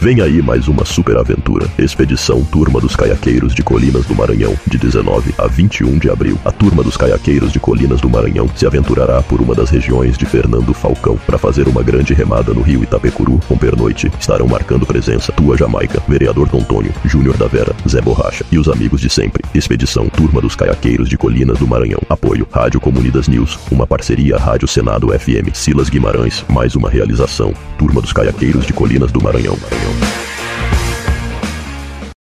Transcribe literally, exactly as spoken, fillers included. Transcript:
Vem aí mais uma super aventura. Expedição Turma dos Caiaqueiros de Colinas do Maranhão, de dezenove a vinte e um de abril. A Turma dos Caiaqueiros de Colinas do Maranhão se aventurará por uma das regiões de Fernando Falcão para fazer uma grande remada no rio Itapecuru. Com pernoite estarão marcando presença Tua Jamaica, Vereador Tontônio, Júnior da Vera, Zé Borracha e os amigos de sempre. Expedição Turma dos Caiaqueiros de Colinas do Maranhão. Apoio Rádio Comunidas News, uma parceria Rádio Senado F M. Silas Guimarães, mais uma realização Turma dos Caiaqueiros de Colinas do Maranhão. Maranhão.